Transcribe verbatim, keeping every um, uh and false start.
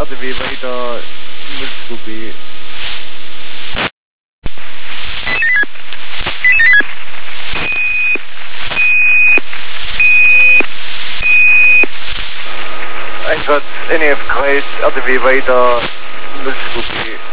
R D W weiter null zwei B. Einsatz N E F Kreis, R D W weiter null zwei B.